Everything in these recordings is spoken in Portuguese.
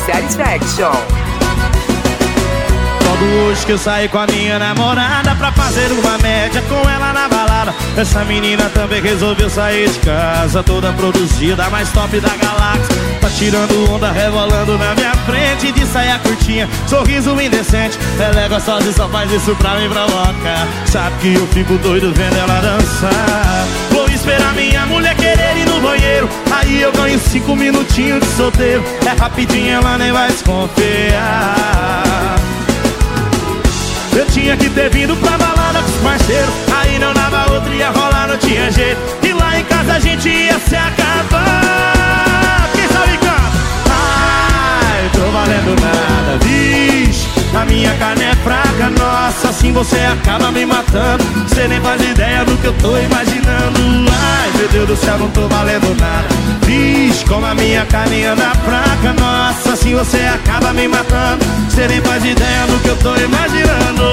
Satisfaction. Logo hoje que eu saí com a minha namorada pra fazer uma média com ela na balada. Essa menina também resolveu sair de casa, toda produzida, mais top da galáxia. Tá tirando onda, rebolando na minha frente, de saia curtinha, sorriso indecente. Ela é gostosa e só faz isso pra me provocar. Sabe que eu fico doido vendo ela dançar. Vou esperar minha mulher querer ir no banheiro, aí eu ganho 5 minutinhos de solteiro. É rapidinho, ela nem vai desconfiar. Eu tinha que ter vindo pra balada com os parceiros, aí não dava outra, ia rolar, não tinha jeito. E lá em casa a gente ia se acabar. Quem sabe canta? Ai, tô valendo nada, vixe, a minha carne é fraca, nossa, assim você acaba me matando. Cê nem faz ideia do que eu tô imaginando. Ai, meu Deus do céu, não tô valendo nada, vixe, como a minha carne anda fraca, nossa, assim você acaba me matando. Cê nem faz ideia do que eu tô imaginando.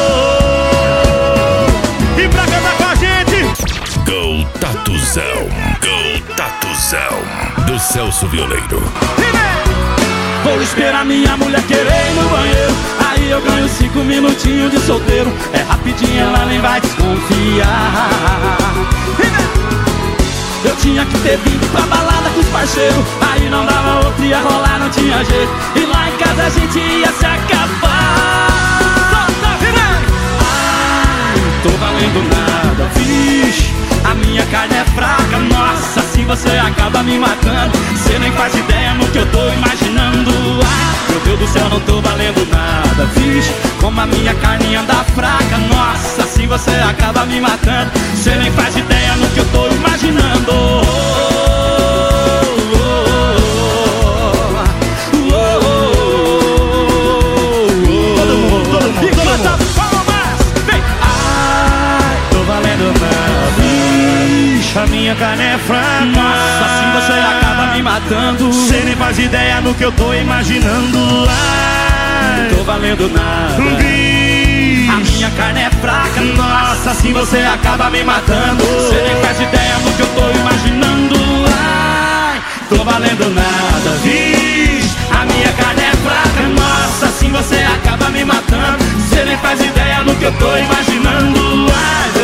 E pra cantar com a gente, Go Tatuzão, Go Tatuzão, do Celso Violeiro. vou esperar minha mulher querer ir no banheiro, aí eu ganho 5 minutinhos de solteiro. É rapidinho, ela nem vai desconfiar. Eu tinha que ter vindo pra balada com os parceiros, aí não dava outra, ia rolar, não tinha jeito. E lá em casa a gente ia se acabar. Ai, não tô valendo nada, vixe, a minha carne é fraca, nossa, assim você acaba me matando. Cê nem faz ideia no que eu tô imaginando. Ai, meu Deus do céu, não tô valendo nada, vixe, como a minha carne anda fraca, nossa, assim você acaba me matando. Cê nem faz ideia no que eu tô imaginando. Todo mundo, enquanto palmas, vem. Ai, tô valendo nada, vixe, a minha carne é fraca, nossa, assim você acaba me matando. Cê nem faz ideia no que eu tô imaginando. Ai, não tô valendo nada, vixe, a minha carne é fraca, nossa, assim você acaba me matando. Cê nem faz ideia no que eu tô imaginando. Ai, tô valendo nada, vixe, a minha carne é fraca, nossa, assim você acaba me matando. Cê nem faz ideia no que eu tô imaginando. Ai,